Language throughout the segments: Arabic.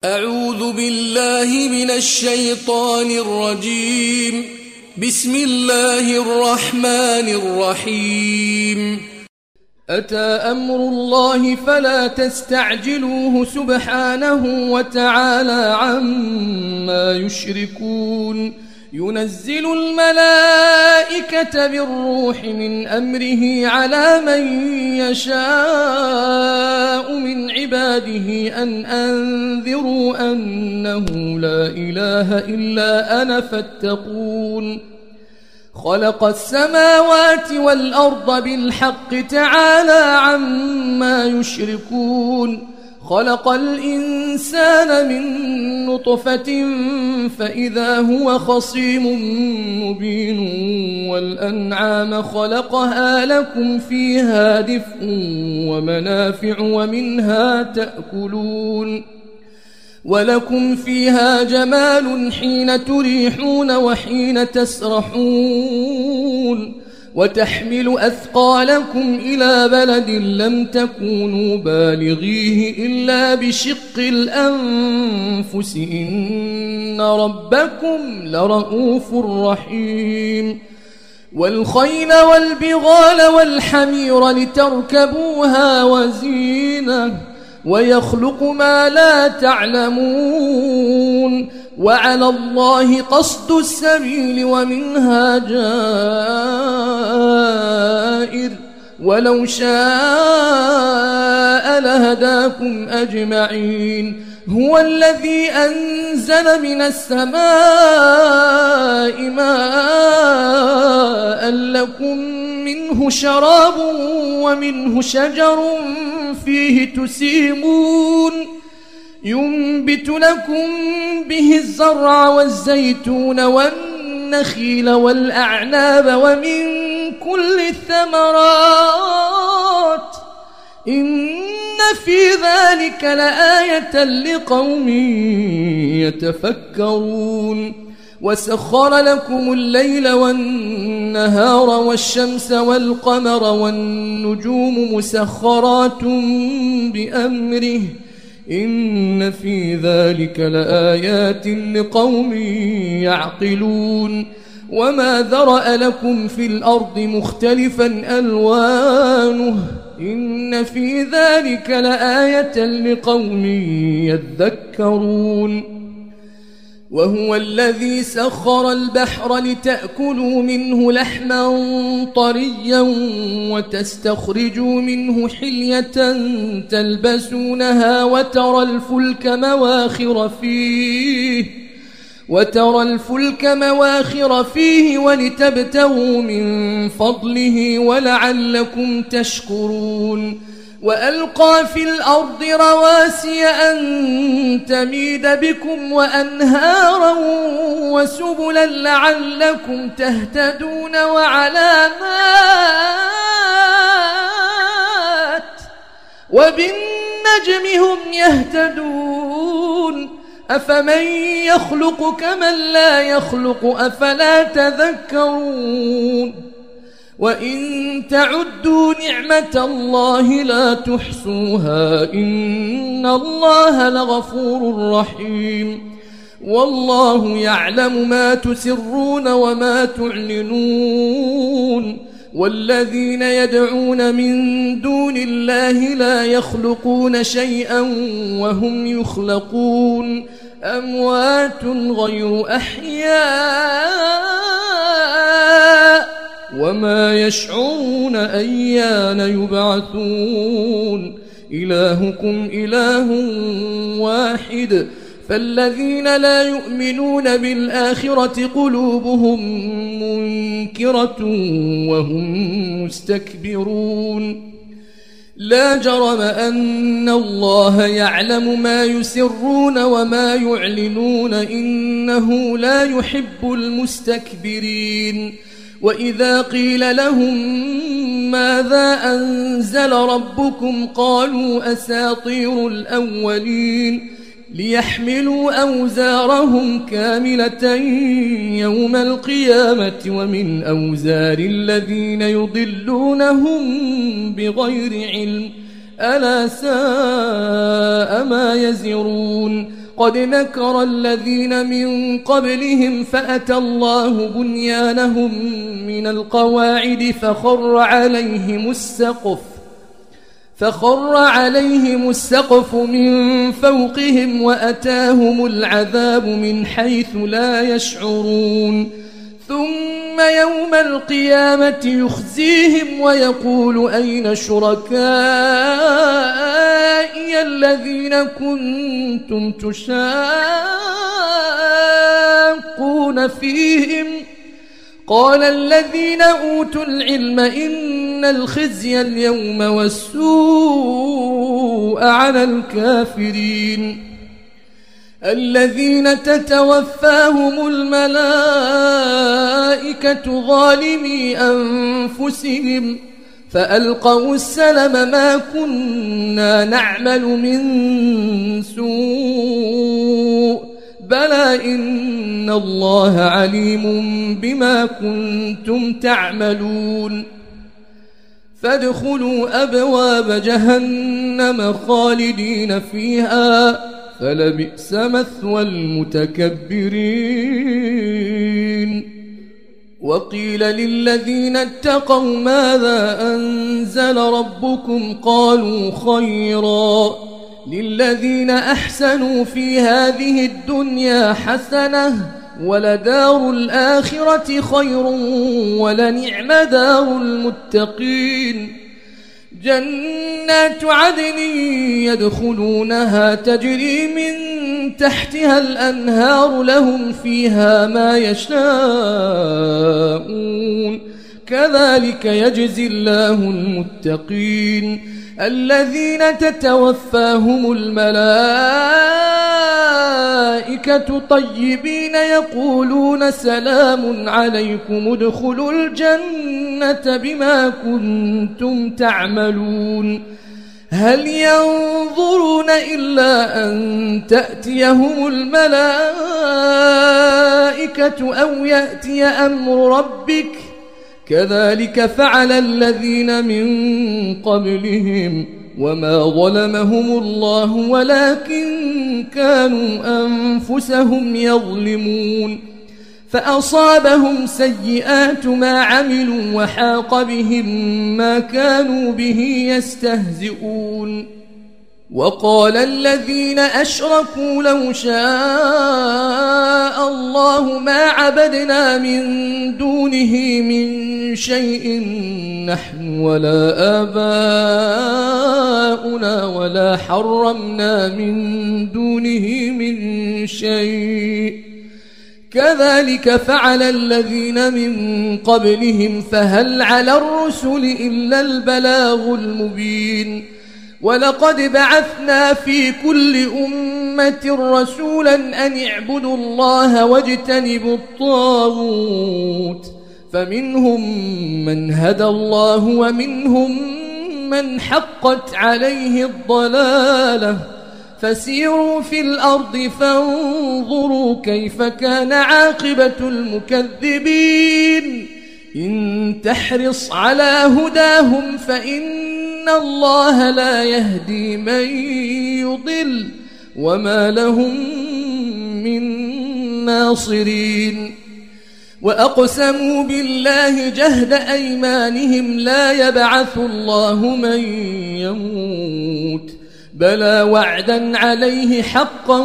أعوذ بالله من الشيطان الرجيم. بسم الله الرحمن الرحيم. أتى أمر الله فلا تستعجلوه سبحانه وتعالى عما يشركون. ينزل الملائكة بالروح من أمره على من يشاء من عباده أن أنذروا أنه لا إله إلا أنا فاتقون. خلق السماوات والأرض بالحق تعالى عما يشركون. خلق الإنسان من نطفة فإذا هو خصيم مبين. والأنعام خلقها لكم فيها دفء ومنافع ومنها تأكلون. ولكم فيها جمال حين تريحون وحين تسرحون. وتحمل أثقالكم إلى بلد لم تكونوا بالغيه إلا بشق الأنفس إن ربكم لرؤوف رحيم. والخيل والبغال والحمير لتركبوها وزينة ويخلق ما لا تعلمون. وعلى الله قصد السبيل ومنها جائر ولو شاء لهداكم أجمعين. هو الذي أنزل من السماء ماء لكم منه شراب ومنه شجر فيه تسيمون. ينبت لكم به الزرع والزيتون والنخيل والأعناب ومن كل الثمرات إن في ذلك لآية لقوم يتفكرون. وسخر لكم الليل والنهار والشمس والقمر والنجوم مسخرات بأمره إن في ذلك لآيات لقوم يعقلون. وما ذرأ لكم في الأرض مختلفا ألوانه إن في ذلك لآية لقوم يذكرون. وهو الذي سخر البحر لتأكلوا منه لحما طريا وتستخرجوا منه حلية تلبسونها وترى الفلك مواخر فيه ولتبتغوا من فضله ولعلكم تشكرون. وألقى في الأرض رواسي أن تميد بكم وأنهارا وسبلا لعلكم تهتدون وعلامات وبالنجم هم يهتدون. أفمن يخلق كمن لا يخلق أفلا تذكرون. وإن تعدوا نعمة الله لا تحصوها إن الله لغفور رحيم. والله يعلم ما تسرون وما تعلنون. والذين يدعون من دون الله لا يخلقون شيئا وهم يخلقون أموات غير أحياء وما يشعرون أيان يبعثون. إلهكم إله واحد فالذين لا يؤمنون بالآخرة قلوبهم منكرة وهم مستكبرون. لا جرم أن الله يعلم ما يسرون وما يعلنون إنه لا يحب المستكبرين. وإذا قيل لهم ماذا أنزل ربكم قالوا أساطير الأولين ليحملوا أوزارهم كاملة يوم القيامة ومن أوزار الذين يضلونهم بغير علم ألا ساء ما يزرون قد مكر الذين من قبلهم فأتى الله بنيانهم من القواعد فخر عليهم السقف من فوقهم وأتاهم العذاب من حيث لا يشعرون ثم يوم القيامة يخزيهم ويقول أين شركائي الذين كنتم تشاقون فيهم قال الذين أوتوا العلم إن الخزي اليوم والسوء على الكافرين الذين تتوفاهم الملائكة ظالمي أنفسهم فألقوا السلم ما كنا نعمل من سوء بلى إن الله عليم بما كنتم تعملون فادخلوا أبواب جهنم خالدين فيها فلبئس مثوى المتكبرين وقيل للذين اتقوا ماذا أنزل ربكم قالوا خيرا للذين أحسنوا في هذه الدنيا حسنة ولدار الآخرة خير ولنعم دار المتقين جنات عدن يدخلونها تجري من تحتها الأنهار لهم فيها ما يشاءون كذلك يجزي الله المتقين الذين تتوفاهم الملائكة طيبين يقولون سلام عليكم ادخلوا الجنة بما كنتم تعملون هل ينظرون إلا أن تأتيهم الملائكة أو يأتي أمر ربك كذلك فعل الذين من قبلهم وما ظلمهم الله ولكن كانوا أنفسهم يظلمون فأصابهم سيئات ما عملوا وحاق بهم ما كانوا به يستهزئون وقال الذين أشركوا لو شاء الله ما عبدنا من دونه من شيء نحن ولا آباؤنا ولا حرمنا من دونه من شيء كذلك فعل الذين من قبلهم فهل على الرسل إلا البلاغ المبين ولقد بعثنا في كل أمة رسولا أن اعبدوا الله واجتنبوا الطاغوت فمنهم من هدى الله ومنهم من حقت عليه الضلالة فسيروا في الأرض فانظروا كيف كان عاقبة المكذبين إن تحرص على هداهم فإن الله لا يهدي من يضل وما لهم من ناصرين وأقسموا بالله جهد أيمانهم لا يبعث الله من يموت بلى وعدا عليه حقا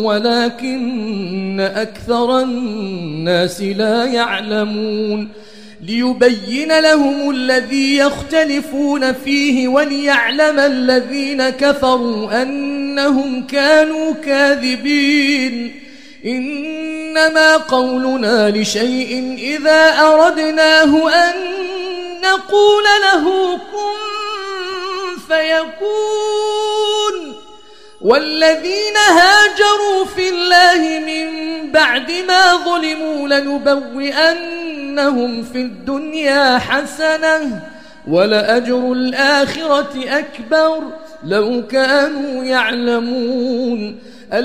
ولكن أكثر الناس لا يعلمون ليبين لهم الذي يختلفون فيه وليعلم الذين كفروا أنهم كانوا كاذبين إنما قولنا لشيء إذا أردناه أن نقول له كن فيكون والذين هاجروا في الله من بعد ما ظلموا لنبوئنهم في الدنيا حسنة ولأجر الآخرة أكبر لو كانوا يعلمون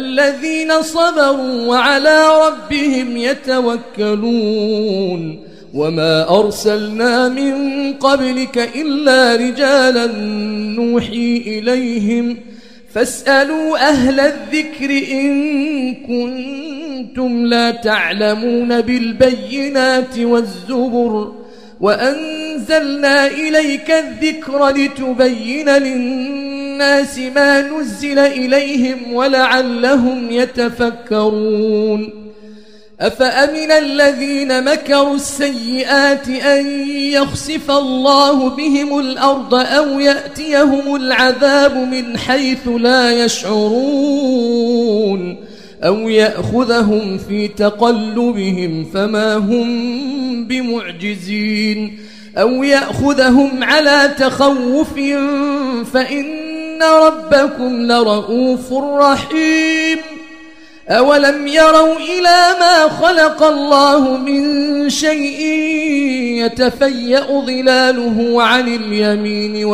الذين صبروا وعلى ربهم يتوكلون وما أرسلنا من قبلك إلا رجالا نوحي إليهم فاسألوا أهل الذكر إن كنتم لا تعلمون بالبينات والزبر وأنزلنا إليك الذكر لتبين للناس ما نزل إليهم ولعلهم يتفكرون أفأمن الذين مكروا السيئات أن يخسف الله بهم الأرض أو يأتيهم العذاب من حيث لا يشعرون أو يأخذهم في تقلبهم فما هم بمعجزين أو يأخذهم على تخوف فإن ربكم لرؤوف رحيم أولم يروا إلى ما خلق الله من شيء يتفيأ ظلاله عن اليمين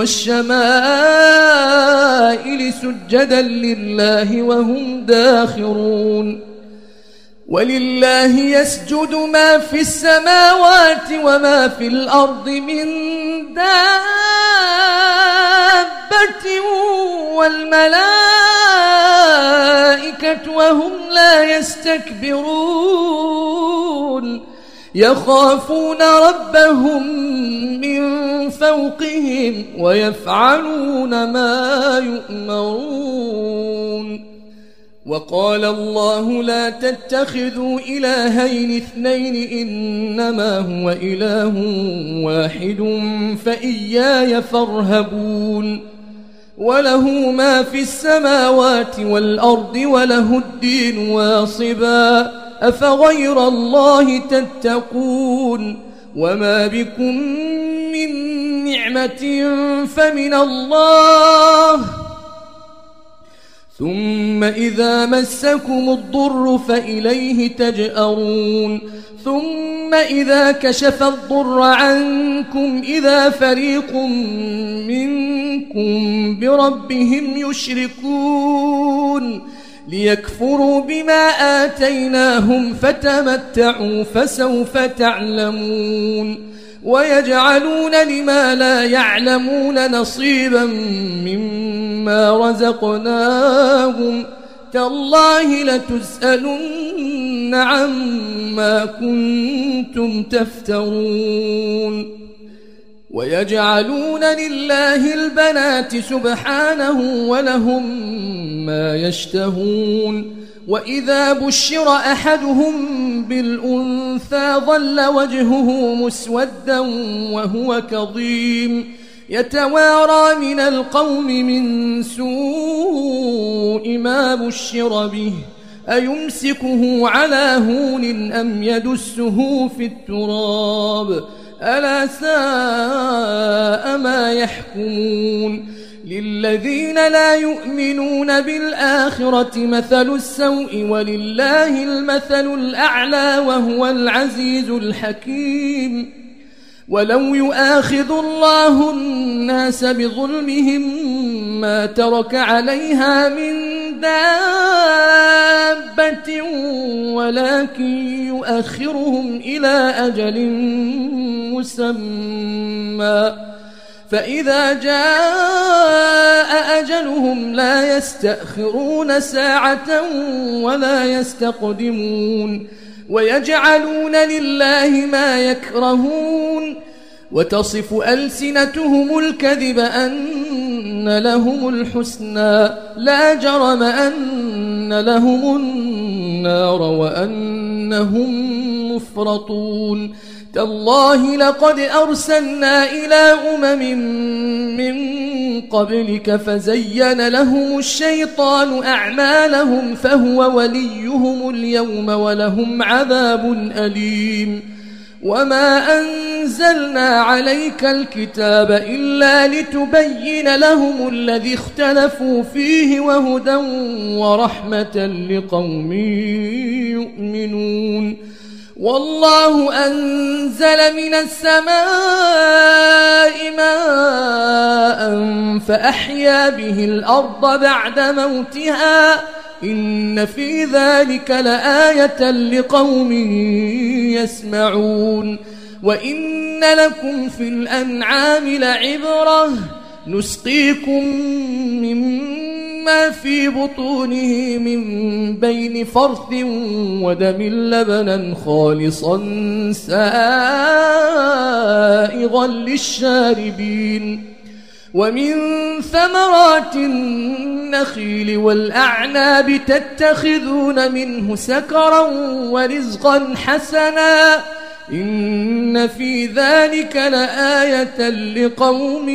والشمائل سجدا لله وهم داخرون ولله يسجد ما في السماوات وما في الأرض من دابة والملائكة وهم لا يستكبرون يخافون ربهم من فوقهم ويفعلون ما يؤمرون وقال الله لا تتخذوا إلهين اثنين إنما هو إله واحد فإياي فارهبون وله ما في السماوات والأرض وله الدين واصبا أفغير الله تتقون وما بكم من نعمة فمن الله ثم إذا مسكم الضر فإليه تجأرون ثم إذا كشف الضر عنكم إذا فريق منكم بربهم يشركون ليكفروا بما آتيناهم فتمتعوا فسوف تعلمون ويجعلون لما لا يعلمون نصيبا مما رزقناهم تالله لتسألن عما كنتم تفترون ويجعلون لله البنات سبحانه ولهم ما يشتهون وإذا بشر أحدهم بالأنثى ظل وجهه مسودا وهو كظيم يتوارى من القوم من سوء ما بشر به أيمسكه على هون أم يدسه في التراب ألا ساء ما يحكمون للذين لا يؤمنون بالآخرة مثل السوء ولله المثل الأعلى وهو العزيز الحكيم ولو يؤاخذ الله الناس بظلمهم ما ترك عليها من دابة ولكن يؤخرهم إلى أجل مسمى فإذا جاء أجلهم لا يستأخرون ساعة ولا يستقدمون ويجعلون لله ما يكرهون وتصف ألسنتهم الكذب أن لهم الحسنى لا جرم أن لهم النار وأنهم مفرطون تالله لقد أرسلنا إلى من قبلك فزين لهم الشيطان أعمالهم فهو وليهم اليوم ولهم عذاب أليم وما أنزلنا عليك الكتاب إلا لتبين لهم الذي اختلفوا فيه وهدى ورحمة لقوم يؤمنون والله أنزل من السماء ماء فأحيا به الأرض بعد موتها إن في ذلك لآية لقوم يسمعون وإن لكم في الأنعام لعبرة نسقيكم مما في بطونه من بين فرث ودم لبنا خالصا سائغا للشاربين ومن ثمرات النخيل والأعناب تتخذون منه سكرا ورزقا حسنا إن في ذلك لآية لقوم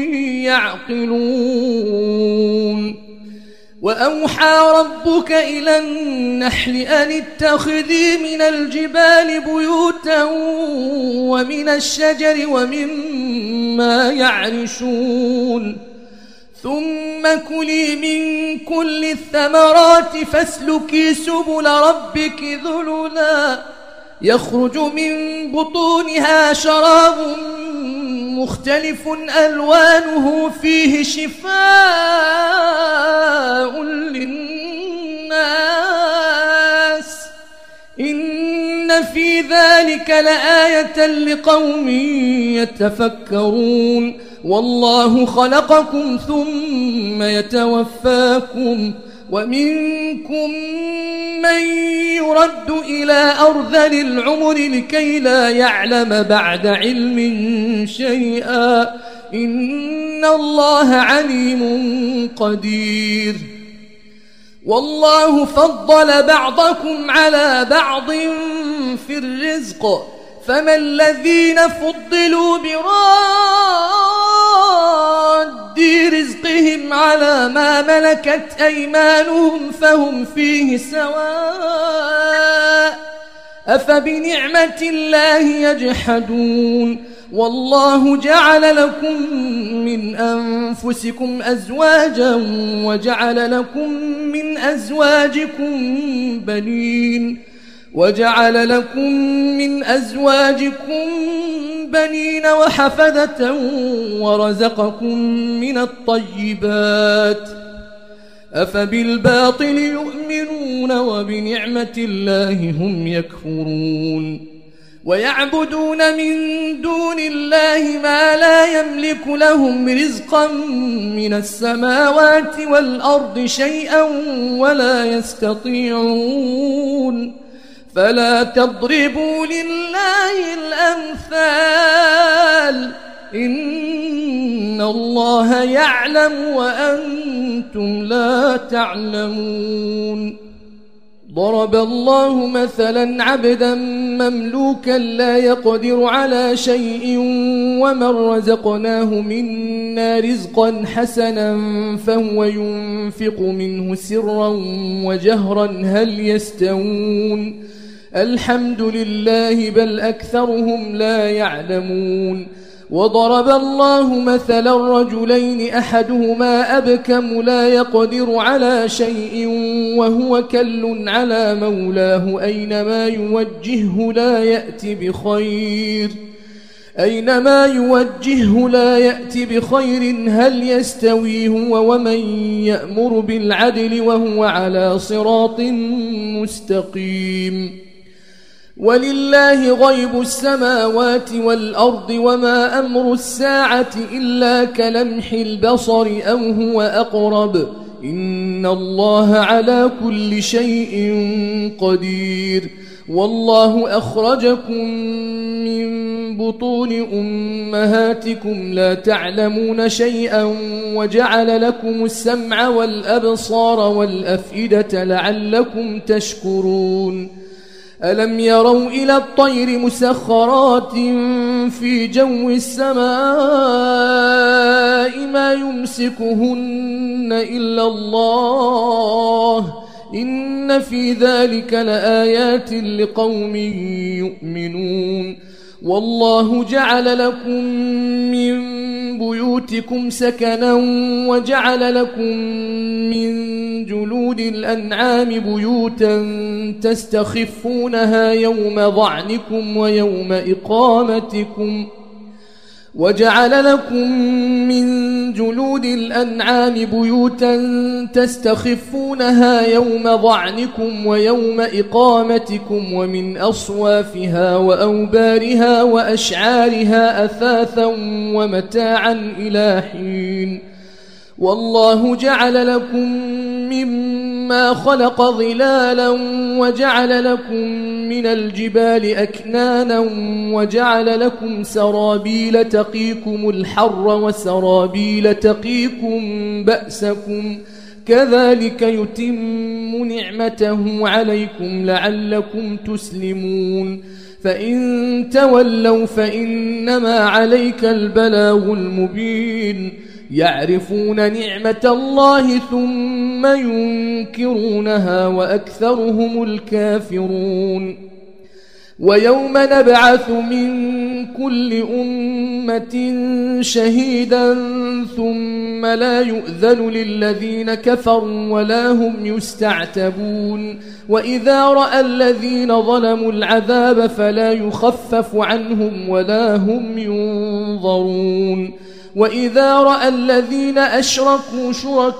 يعقلون وأوحى ربك إلى النحل أن اتخذي من الجبال بيوتا ومن الشجر ومما يعرشون ثم كلي من كل الثمرات فاسلكي سبل ربك ذللا يخرج من بطونها شراب مختلف ألوانه فيه شفاء للناس إن في ذلك لآية لقوم يتفكرون والله خلقكم ثم يتوفاكم ومنكم من يرد إلى أرذل العمر لكي لا يعلم بعد علم شيئا إن الله عليم قدير والله فضل بعضكم على بعض في الرزق فما الذين فضلوا براد رزقهم على ما ملكت أيمانهم فهم فيه سواء أفبنعمة الله يجحدون والله جعل لكم من أنفسكم أزواجا وجعل لكم من أزواجكم بنين وحفدة ورزقكم من الطيبات أفبالباطل يؤمنون وبنعمة الله هم يكفرون ويعبدون من دون الله ما لا يملك لهم رزقا من السماوات والأرض شيئا ولا يستطيعون فلا تضربوا لله الأمثال إن الله يعلم وأنتم لا تعلمون ضرب الله مثلا عبدا مملوكا لا يقدر على شيء ومن رزقناه منا رزقا حسنا فهو ينفق منه سرا وجهرا هل يستوون الحمد لله بل أكثرهم لا يعلمون وضرب الله مثلا رجلين أحدهما أبكم لا يقدر على شيء وهو كل على مولاه أينما يوجهه لا يأتي بخير هل يستوي هو ومن يأمر بالعدل وهو على صراط مستقيم ولله غيب السماوات والأرض وما أمر الساعة إلا كلمح البصر أو هو أقرب إن الله على كل شيء قدير والله أخرجكم من بطون أمهاتكم لا تعلمون شيئا وجعل لكم السمع والأبصار والأفئدة لعلكم تشكرون ألم يروا إلى الطير مسخرات في جو السماء ما يمسكهن إلا الله إن في ذلك لآيات لقوم يؤمنون والله جعل لكم من بيوتكم سكنا وجعل لكم من جلود الأنعام بيوتا تستخفونها يوم ظعنكم وجعل لكم من جلود الأنعام بيوتا تستخفونها يوم ظعنكم ويوم إقامتكم ومن أصوافها وأوبارها وأشعارها أثاثا ومتاعا إلى حين. والله جعل لكم مما خلق ظلالا وجعل لكم من الجبال أكنانا وجعل لكم سرابيل تقيكم الحر وسرابيل تقيكم بأسكم كذلك يتم نعمته عليكم لعلكم تسلمون. فإن تولوا فإنما عليك البلاغ المبين. يعرفون نعمة الله ثم ينكرونها وأكثرهم الكافرون. ويوم نبعث من كل أمة شهيدا ثم لا يؤذن للذين كفروا ولا هم يستعتبون. وإذا رأى الذين ظلموا العذاب فلا يخفف عنهم ولا هم ينظرون. وإذا رأى الذين أشركوا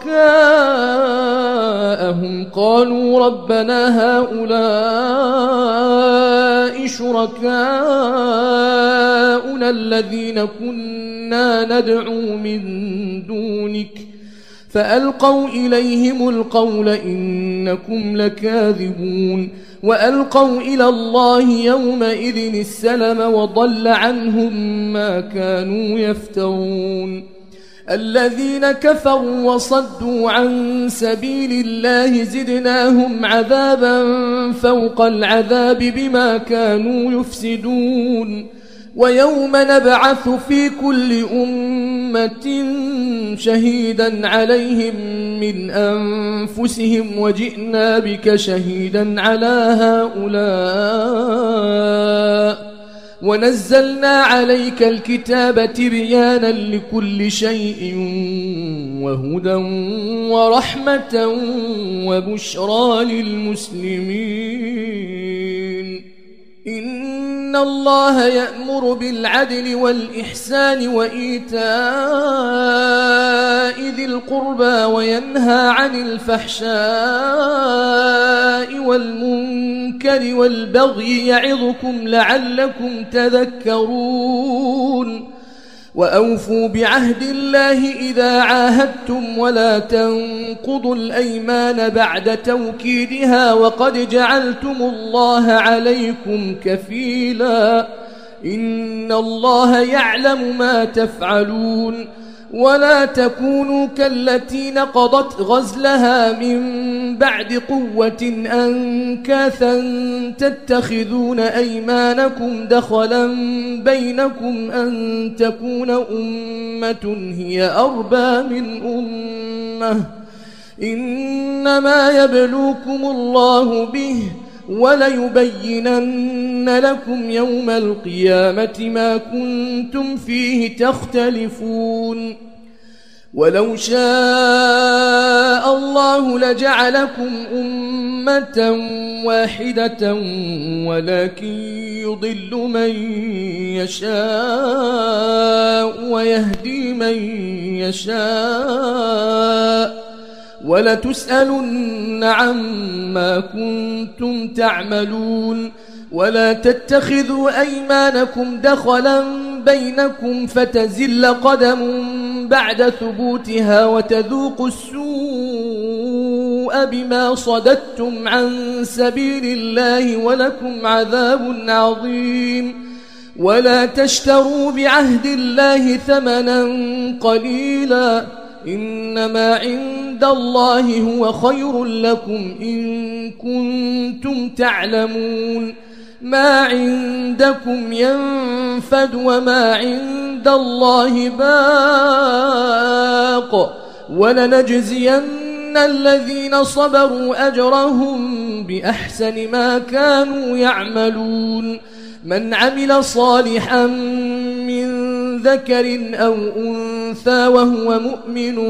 شركاءهم قالوا ربنا هؤلاء شركاؤنا الذين كنا ندعو من دونك فألقوا إليهم القول إنكم لكاذبون. وألقوا إلى الله يومئذ السلم وضل عنهم ما كانوا يفترون. الذين كفروا وصدوا عن سبيل الله زدناهم عذابا فوق العذاب بما كانوا يفسدون. ويوم نبعث في كل أمة شهيدا عليهم من أنفسهم وجئنا بك شهيدا على هؤلاء ونزلنا عليك الكتاب تبيانا لكل شيء وهدى ورحمة وبشرى للمسلمين. إن الله يأمر بالعدل والإحسان وإيتاء ذي القربى وينهى عن الفحشاء والمنكر والبغي يعظكم لعلكم تذكرون. وأوفوا بعهد الله إذا عاهدتم ولا تنقضوا الأيمان بعد توكيدها وقد جعلتم الله عليكم كفيلا إن الله يعلم ما تفعلون. ولا تكونوا كالتي نقضت غزلها من بعد قوة أنكاثا تتخذون أيمانكم دخلا بينكم أن تكون أمة هي أربى من أمة إنما يبلوكم الله به وليبينن لكم يوم القيامة ما كنتم فيه تختلفون. ولو شاء الله لجعلكم أمة واحدة ولكن يضل من يشاء ويهدي من يشاء ولتسألن عما كنتم تعملون. ولا تتخذوا أيمانكم دخلا بينكم فتزل قدم بعد ثبوتها وتذوقوا السوء بما صددتم عن سبيل الله ولكم عذاب عظيم. ولا تشتروا بعهد الله ثمنا قليلا إنما عند الله هو خير لكم إن كنتم تعلمون. ما عندكم ينفد وما عند الله باق ولنجزين الذين صبروا أجرهم بأحسن ما كانوا يعملون. من عمل صالحا من ذكر أو أنثى وهو مؤمن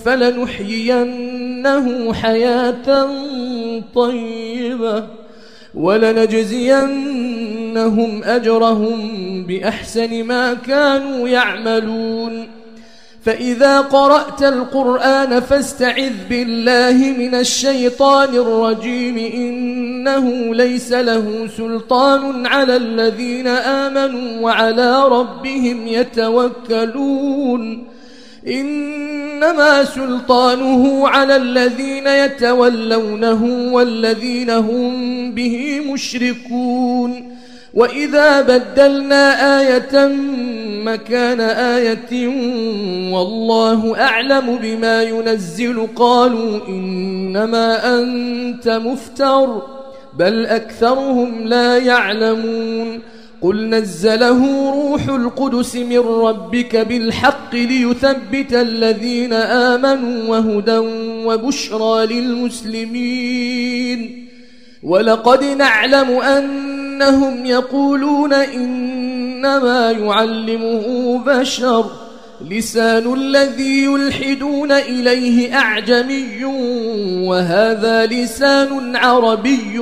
فلنحيينه حياة طيبة ولنجزين لنجزينهم أجرهم بأحسن ما كانوا يعملون فإذا قرأت القرآن فاستعذ بالله من الشيطان الرجيم إنه ليس له سلطان على الذين آمنوا وعلى ربهم يتوكلون إنما سلطانه على الذين يتولونه والذين هم به مشركون وإذا بدلنا آية مكان آية والله أعلم بما ينزل قالوا إنما أنت مفتر بل أكثرهم لا يعلمون قل نزله روح القدس من ربك بالحق ليثبت الذين آمنوا وهدى وبشرى للمسلمين ولقد نعلم أنهم يقولون إنما يعلمه بشر لسان الذي يلحدون إليه أعجمي وهذا لسان عربي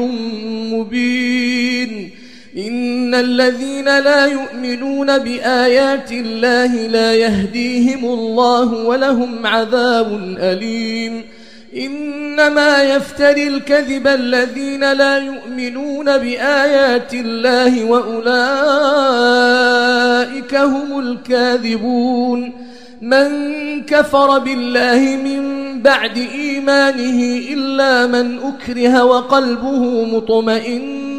مبين إن الذين لا يؤمنون بآيات الله لا يهديهم الله ولهم عذاب أليم إنما يفتري الكذب الذين لا يؤمنون بآيات الله وأولئك هم الكاذبون من كفر بالله من بعد إيمانه إلا من أكره وقلبه مطمئن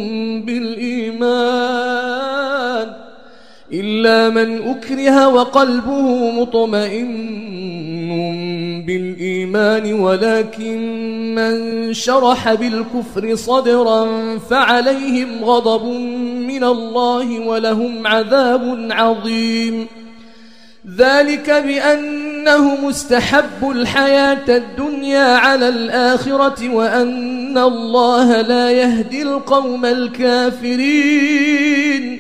بالإيمان ولكن من شرح بالكفر صدرا فعليهم غضب من الله ولهم عذاب عظيم ذلك بأنهم استحبوا الحياة الدنيا على الآخرة وأن الله لا يهدي القوم الكافرين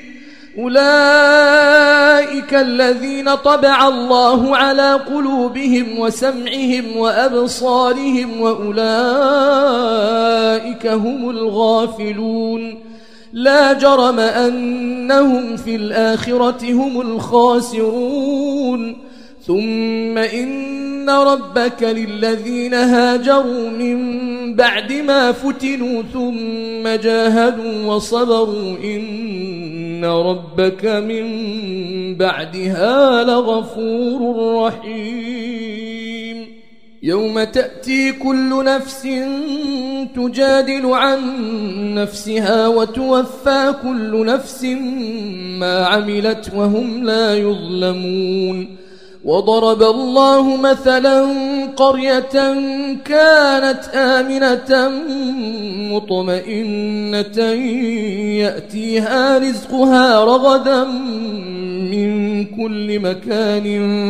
أولئك الذين طبع الله على قلوبهم وسمعهم وأبصارهم وأولئك هم الغافلون لا جرم أنهم في الآخرة هم الخاسرون ثم إن ربك للذين هاجروا من بعد ما فتنوا ثم جاهدوا وصبروا إن ربك من بعدها لغفور رحيم يوم تأتي كل نفس تجادل عن نفسها وتوفى كل نفس ما عملت وهم لا يظلمون وضرب الله مثلا قرية كانت آمنة مطمئنة يأتيها رزقها رغدا من كل مكان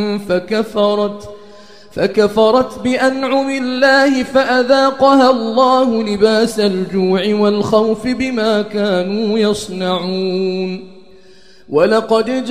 فكفرت بأنعم الله فأذاقها الله لباس الجوع والخوف بما كانوا يصنعون ولقد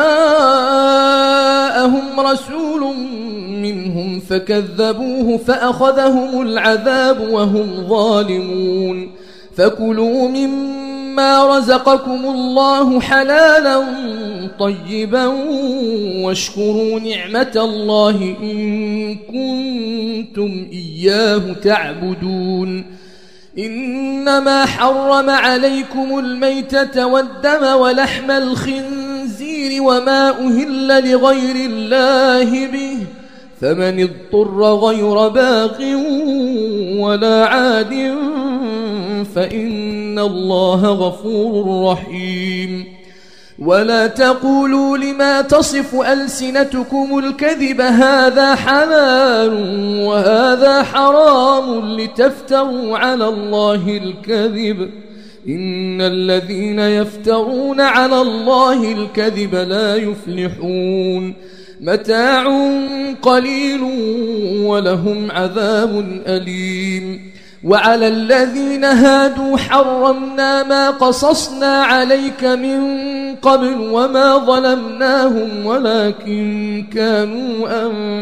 جاءهم رسول منهم فكذبوه فأخذهم العذاب وهم ظالمون فكلوا مما رزقكم الله حلالا طيبا واشكروا نعمة الله إن كنتم إياه تعبدون إنما حرم عليكم الميتة والدم ولحم الخنزير وما أهل لغير الله به فمن اضطر غير باغ ولا عاد فإن الله غفور رحيم ولا تقولوا لما تصف ألسنتكم الكذب هذا حلال وهذا حرام لتفتروا على الله الكذب إن الذين يفترون على الله الكذب لا يفلحون متاع قليل ولهم عذاب أليم وعلى الذين هادوا حرمنا ما قصصنا عليك من قبل وما ظلمناهم ولكن كانوا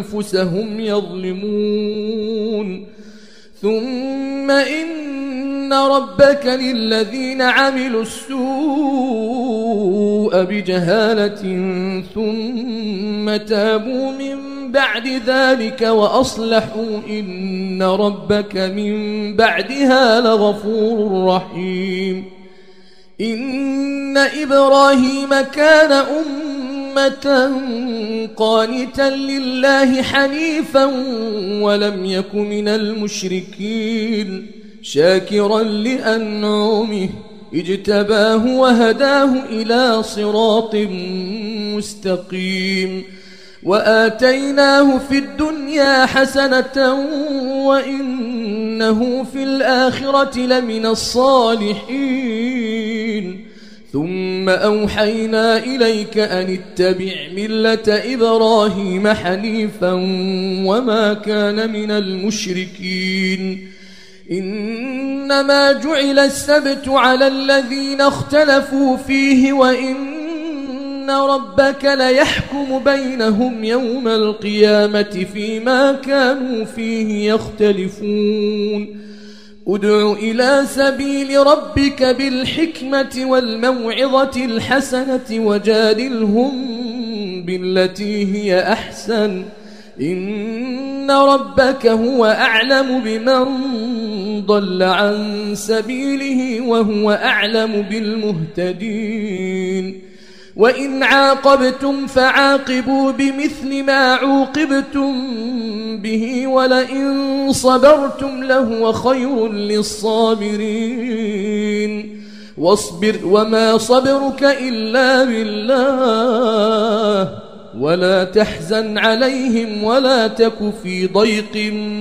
أنفسهم يظلمون ثم إن ربك للذين عملوا السوء بجهالة ثم تابوا من بعد ذلك وأصلحوا إن ربك من بعدها لغفور رحيم. إن إبراهيم كان أمة قانتا لله حنيفا ولم يك من المشركين شاكرا لأنعمه اجتباه وهداه إلى صراط مستقيم. وآتيناه في الدنيا حسنة وإنه في الآخرة لمن الصالحين. ثم أوحينا إليك أن اتبع ملة إبراهيم حنيفا وما كان من المشركين. إنما جعل السبت على الذين اختلفوا فيه وإن ربك ليحكم بينهم يوم القيامة فيما كانوا فيه يختلفون. ادع إلى سبيل ربك بالحكمة والموعظة الحسنة وجادلهم بالتي هي أحسن إن ربك هو أعلم بمن ضل عن سبيله وهو أعلم بالمهتدين. وإن عاقبتم فعاقبوا بمثل ما عوقبتم به ولئن صبرتم لهو خير للصابرين. واصبر وما صبرك إلا بالله ولا تحزن عليهم ولا تك في ضيق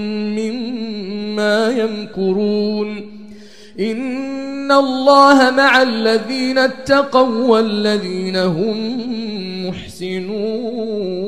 مما يمكرون. إن الله مع الذين اتقوا والذين هم محسنون.